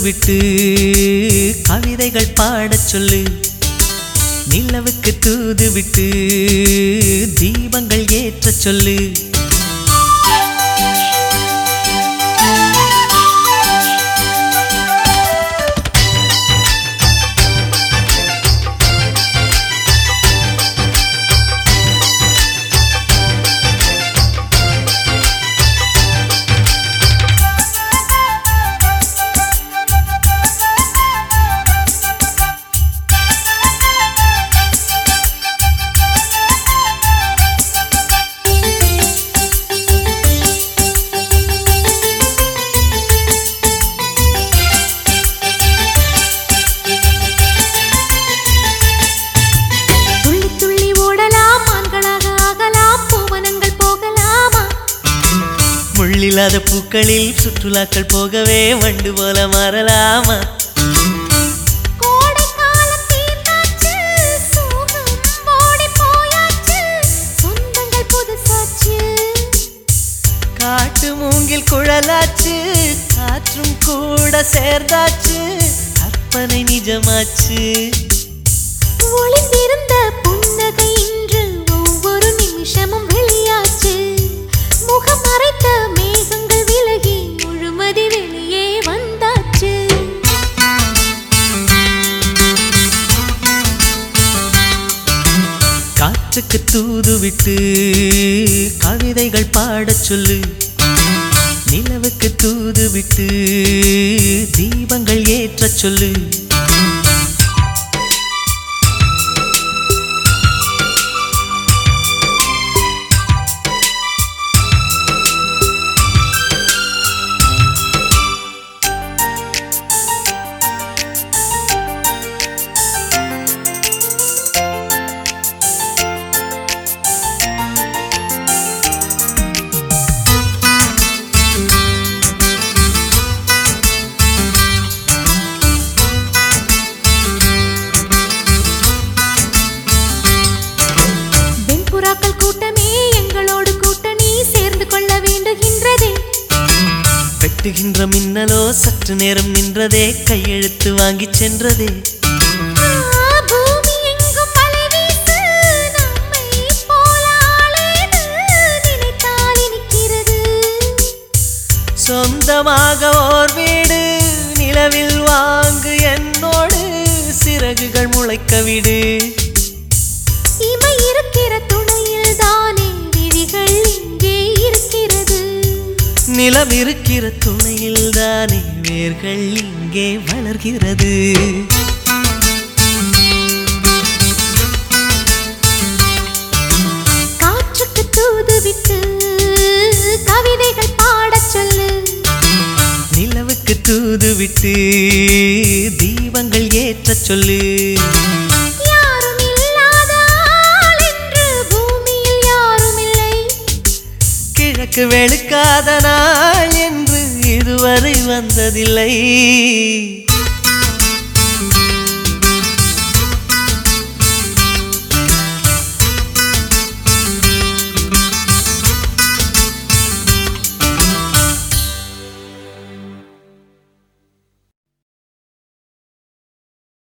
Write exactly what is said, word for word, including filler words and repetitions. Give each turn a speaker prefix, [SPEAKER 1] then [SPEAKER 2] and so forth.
[SPEAKER 1] விட்டு கவிதைகள் பாடச் சொல்லு. நிலவுக்கு தூது விட்டு தீபங்கள் ஏற்றச் சொல்லு. முள்ளில்லாத பூக்களில் சுற்றுலாக்கள் போகவே வண்டு போல மாறலாமா? காட்டு மூங்கில் குழலாச்சு, காற்றும் கூட சேர்ந்தாச்சு, கற்பனை நிஜமாச்சு.
[SPEAKER 2] ஒளிந்திருந்த புன்னகை இன்று ஒவ்வொரு நிமிஷமும் வெளியாச்சு. முகம் மறைத்த மேகங்கள் விலகி முழுமதி வெளியே வந்தாச்சு.
[SPEAKER 1] காற்றுக்கு தூது விட்டு கவிதைகள் பாடச் சொல்லு. நிலவுக்கு தூது விட்டு தீபங்கள் ஏற்றச் சொல்லு.
[SPEAKER 2] கூட்டமே எங்களோடு கூட்டணி சேர்ந்து கொள்ள வேண்டுகின்றதே.
[SPEAKER 1] வெட்டுகின்ற மின்னலோ சற்று நேரம் நின்றதே, கையெழுத்து வாங்கி சென்றதே.
[SPEAKER 2] பூமி எங்கும் மலை வீசு, நம்மை போல ஆளேது நினைத்தால் இனிக்கிறது.
[SPEAKER 1] சொந்தமாக ஓர் வீடு நிலவில் வாங்கு, என்னோடு சிறகுகள் முளைக்க விடு.
[SPEAKER 2] இமை இருக்கிற துணையில் தானே விழிகள் இங்கே இருக்கிறது.
[SPEAKER 1] நிலம் இருக்கிற துணையில் தானே வேர்கள் இங்கே வளர்கிறது.
[SPEAKER 2] காற்றுக்கு தூது விட்டு கவிதைகள் பாடச் சொல்லு.
[SPEAKER 1] நிலவுக்கு தூது விட்டு தீபங்கள் ஏற்றச் சொல்லு. கிழக்கு வெளுக்காத நாள் என்று இதுவரை வந்ததில்லை.